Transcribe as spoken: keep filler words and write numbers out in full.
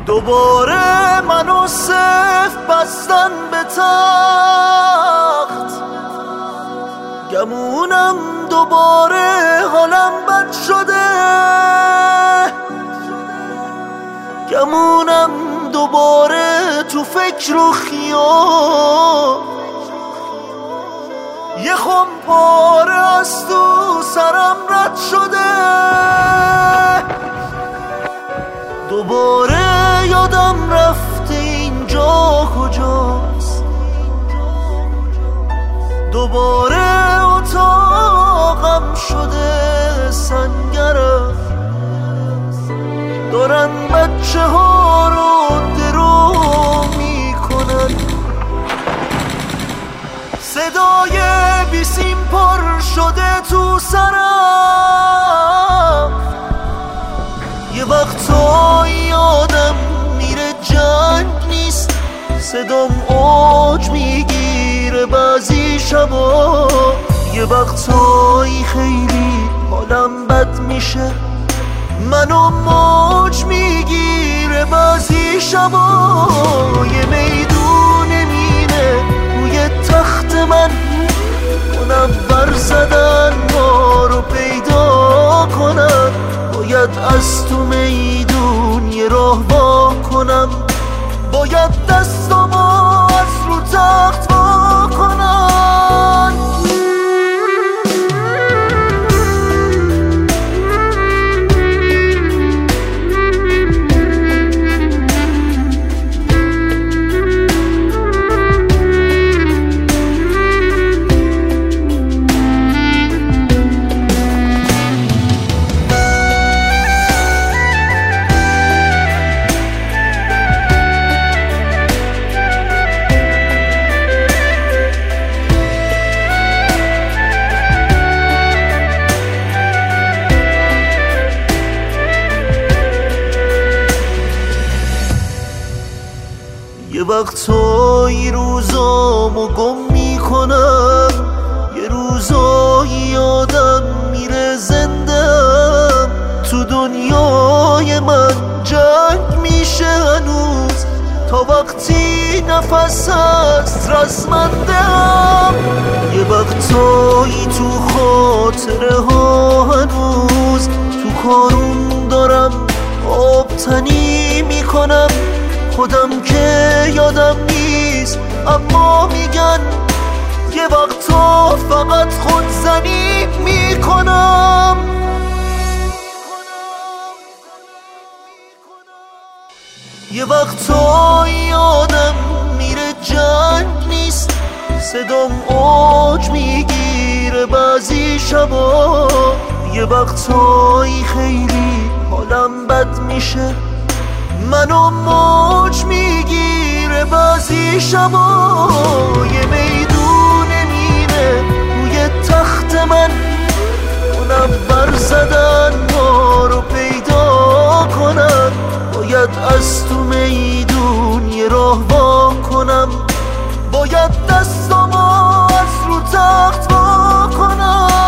دوباره منو صف بستن به تخت، گمونم دوباره حالم بد شده، گمونم دوباره تو فکر و خیال، یه خم پاره از تو سرم رد شده، دوباره یادم رفته اینجا کجاست، دوباره اتاقم شده سنگرم، دارن بچه ها رو درو میکنن، صدای بیسیم پر شده تو سرم، یه وقتایی آدم میره جنگ نیست، صدام اوج میگیره بعضی شبا، یه وقتایی خیلی حالم بد میشه، منو موج میگیره بعضی شبا، یه میدون مینه روی تخت من، منور زدن ما رو پیدا کنن، باید از تو میدون یه راه وا کنم، باید دستامو از رو تخت وا کنم. یه وقتایی روزامو گم میکنم، یه روزایی آدم میره زندم، تو دنیای من جنگ میشه هنوز، تا وقتی نفس هست رزمندم، یه وقتایی تو خاطره ها هنوز، تو کارون دارم آبتنی میکنم، خودم که یادم نیست اما میگن یه وقتا فقط خودزنی میکنم، یه وقتا یادم میره جنگ نیست، صدام اوج میگیره بعضی شبا، یه وقتایی خیلی حالم بد میشه، منو موج میگیره بعضی شبا، یه میدون مینه روی تخت من، منور زدن ما رو پیدا کنن، باید از تو میدون یه راه وا کنم، باید دستامو از رو تخت وا کنم.